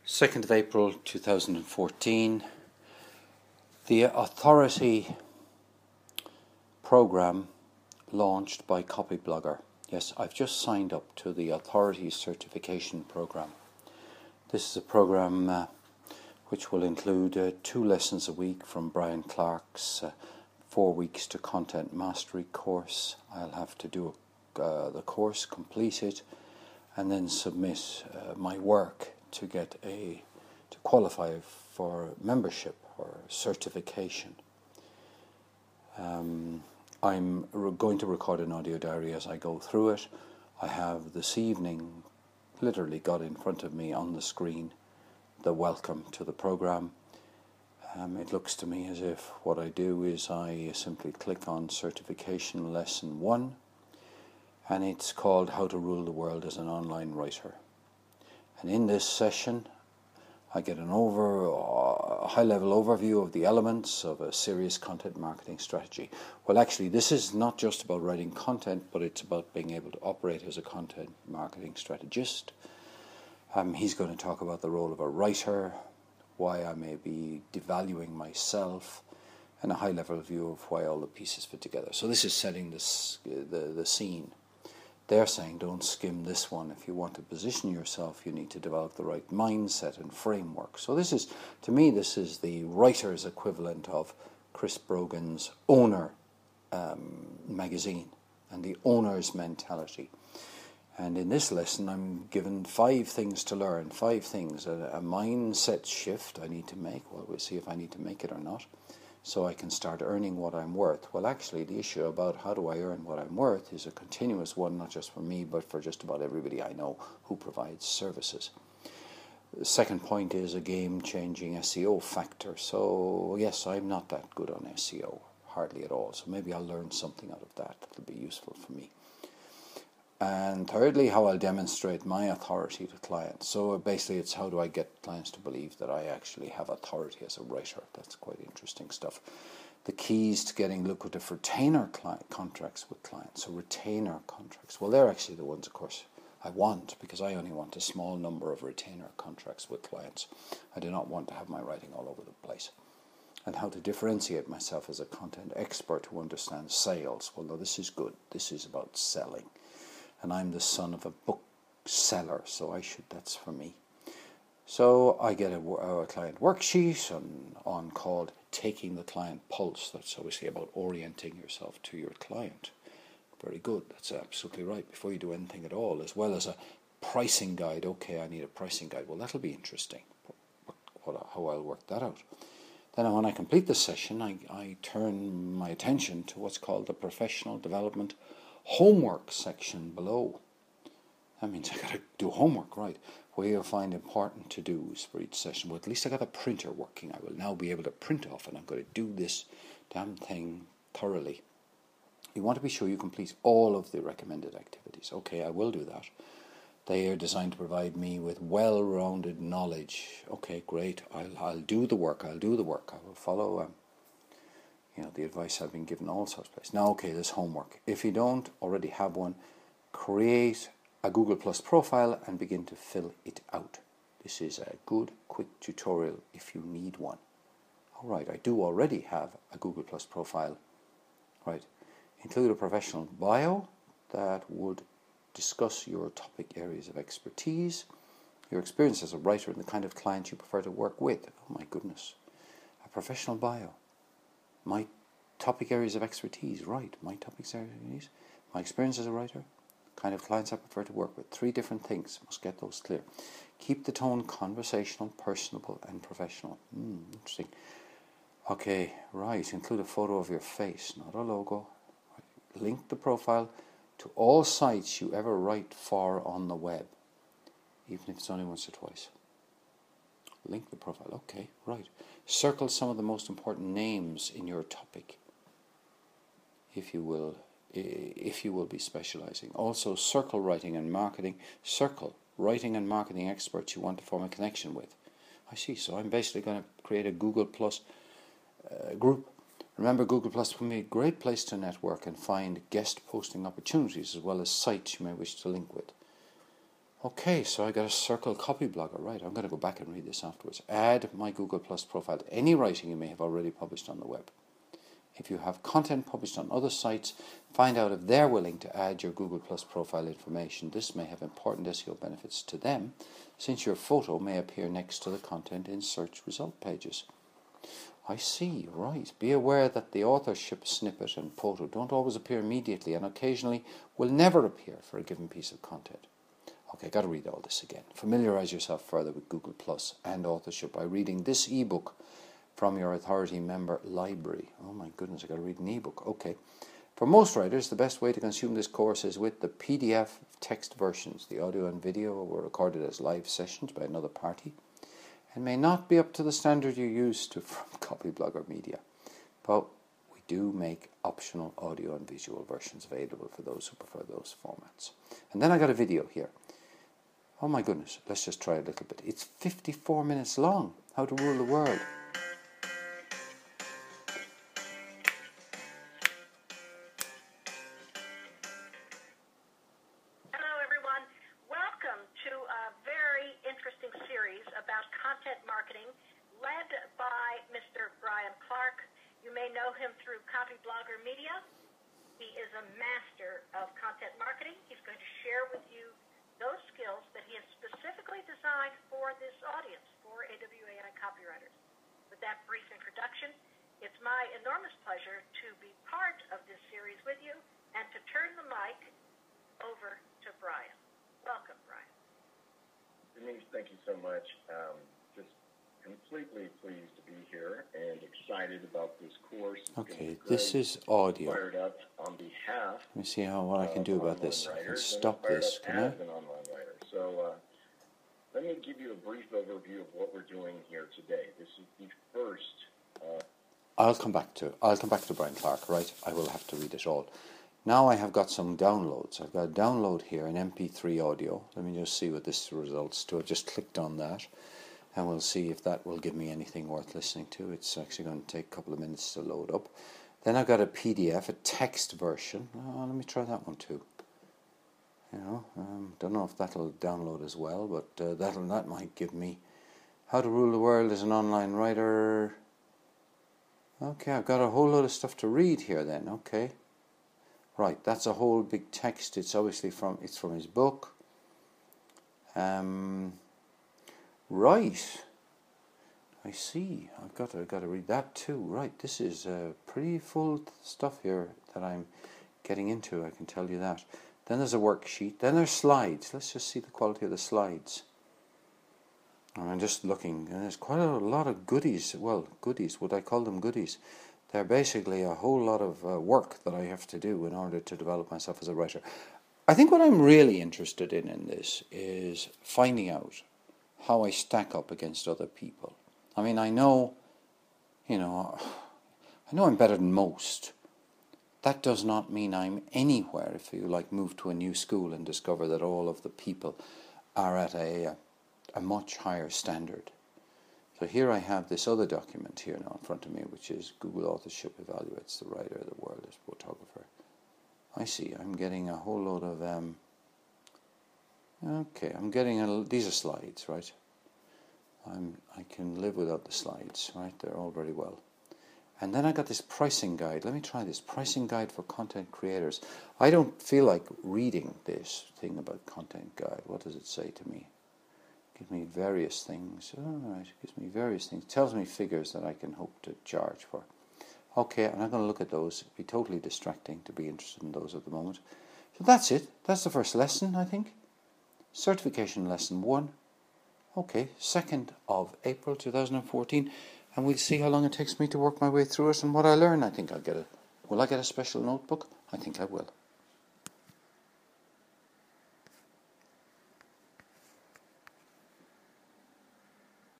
2nd of April 2014, the Authority program launched by Copyblogger. Yes, I've just signed up to the Authority certification program. This is a program which will include 2 lessons a week from Brian Clark's 4 weeks to content mastery course. I'll have to do the course, complete it, and then submit my work to qualify for membership or certification. I'm going to record an audio diary as I go through it. I have this evening literally got in front of me on the screen the welcome to the program. It looks to me as if what I do is I simply click on certification lesson 1, and it's called How to Rule the World as an Online Writer. And in this session I get a high-level overview of the elements of a serious content marketing strategy. Well, actually, this is not just about writing content, but it's about being able to operate as a content marketing strategist. He's going to talk about the role of a writer, why I may be devaluing myself, and a high-level view of why all the pieces fit together. So this is setting the scene. They're saying don't skim this one. If you want to position yourself, you need to develop the right mindset and framework. So this is, to me, this is the writer's equivalent of Chris Brogan's Owner magazine and the owner's mentality. And in this lesson, I'm given 5 things to learn, 5 things. A mindset shift I need to make. Well, we'll see if I need to make it or not, so I can start earning what I'm worth. Well, actually, the issue about how do I earn what I'm worth is a continuous one, not just for me, but for just about everybody I know who provides services. The second point is a game-changing SEO factor. So, yes, I'm not that good on SEO, hardly at all. So maybe I'll learn something out of that that'll be useful for me. And thirdly, how I'll demonstrate my authority to clients. So basically it's how do I get clients to believe that I actually have authority as a writer. That's quite interesting stuff. The keys to getting lucrative retainer contracts with clients. So retainer contracts. Well, they're actually the ones, of course, I want, because I only want a small number of retainer contracts with clients. I do not want to have my writing all over the place. And how to differentiate myself as a content expert who understands sales. Well, no, this is good. This is about selling. And I'm the son of a bookseller, so that's for me. So I get a client worksheet on called Taking the Client Pulse. That's obviously about orienting yourself to your client. Very good, that's absolutely right, before you do anything at all, as well as a pricing guide. Okay, I need a pricing guide. Well, that'll be interesting, how I'll work that out. Then when I complete the session, I turn my attention to what's called the professional development homework section below. That means I got to do homework, right? Where you'll find important to-dos for each session. Well, at least I got a printer working. I will now be able to print off, and I'm going to do this damn thing thoroughly. You want to be sure you complete all of the recommended activities. Okay, I will do that. They are designed to provide me with well-rounded knowledge. Okay, great. I'll do the work. I will follow the advice I've been given all sorts of places. Now, okay, there's homework. If you don't already have one, create a Google Plus profile and begin to fill it out. This is a good, quick tutorial if you need one. All right, I do already have a Google Plus profile. Right, include a professional bio that would discuss your topic areas of expertise, your experience as a writer, and the kind of client you prefer to work with. Oh my goodness, a professional bio. My topic areas of expertise, right, my topic areas of expertise, my experience as a writer, kind of clients I prefer to work with. 3 different things, must get those clear. Keep the tone conversational, personable, and professional. Interesting. Okay, right, include a photo of your face, not a logo. Right. Link the profile to all sites you ever write for on the web, even if it's only once or twice. Link the profile. Okay, right. Circle some of the most important names in your topic, if you will be specializing. Also, circle writing and marketing. Circle writing and marketing experts you want to form a connection with. I see. So I'm basically going to create a Google Plus group. Remember, Google Plus can be a great place to network and find guest posting opportunities, as well as sites you may wish to link with. Okay, so I got a Circle Copyblogger, right? I'm going to go back and read this afterwards. Add my Google Plus profile to any writing you may have already published on the web. If you have content published on other sites, find out if they're willing to add your Google Plus profile information. This may have important SEO benefits to them, since your photo may appear next to the content in search result pages. I see, right. Be aware that the authorship snippet and photo don't always appear immediately and occasionally will never appear for a given piece of content. Okay, got to read all this again. Familiarize yourself further with Google Plus and authorship by reading this ebook from your authority member library. Oh my goodness, I got to read an ebook. Okay. For most writers, the best way to consume this course is with the PDF text versions. The audio and video were recorded as live sessions by another party and may not be up to the standard you're used to from Copyblogger Media. But we do make optional audio and visual versions available for those who prefer those formats. And then I got a video here. Oh my goodness, let's just try a little bit. It's 54 minutes long. How to Rule the World. Hello everyone. Welcome to a very interesting series about content marketing led by Mr. Brian Clark. You may know him through Copyblogger Media. He is a master of content marketing. He's going to share with you those skills that he has specifically designed for this audience, for AWAI copywriters. With that brief introduction, it's my enormous pleasure to be part of this series with you and to turn the mic over to Brian. Welcome, Brian. Denise, thank you so much. Just completely pleased to be here and excited about this course. Okay, this is audio. Fired up on behalf. Let me see what I can do about this. I can stop this, can I? As an online writer. So let me give you a brief overview of what we're doing here today. This is the first. I'll come back to Brian Clark, right? I will have to read it all. Now I have got some downloads. I've got a download here, an MP3 audio. Let me just see what this results to. I've just clicked on that, and we'll see if that will give me anything worth listening to. It's actually going to take a couple of minutes to load up. Then I've got a PDF, a text version. Oh, let me try that one too. Don't know if that'll download as well, but that might give me How to Rule the World as an Online Writer. Okay, I've got a whole load of stuff to read here then. Okay. Right, that's a whole big text. It's obviously from his book. Right. I see. I've got to read that too. Right, this is pretty full stuff here that I'm getting into, I can tell you that. Then there's a worksheet. Then there's slides. Let's just see the quality of the slides. And I'm just looking, and there's quite a lot of goodies. Well, goodies, would I call them goodies? They're basically a whole lot of work that I have to do in order to develop myself as a writer. I think what I'm really interested in this is finding out how I stack up against other people. I mean, I know I'm better than most. That does not mean I'm anywhere if you move to a new school and discover that all of the people are at a much higher standard. So here I have this other document here now in front of me, which is Google Authorship Evaluates the Writer, the World as Photographer. I see, I'm getting a whole load of, I'm getting, these are slides, right? I can live without the slides, right? They're all very well. And then I got this pricing guide. Let me try this. Pricing guide for content creators. I don't feel like reading this thing about content guide. What does it say to me? Gives me various things. All right, gives me various things. Tells me figures that I can hope to charge for. Okay, I'm not going to look at those. It'd be totally distracting to be interested in those at the moment. So that's it. That's the first lesson, I think. Certification lesson 1. Okay, 2nd of April 2014. And we'll see how long it takes me to work my way through it and what I learn. I think will I get a special notebook? I think I will.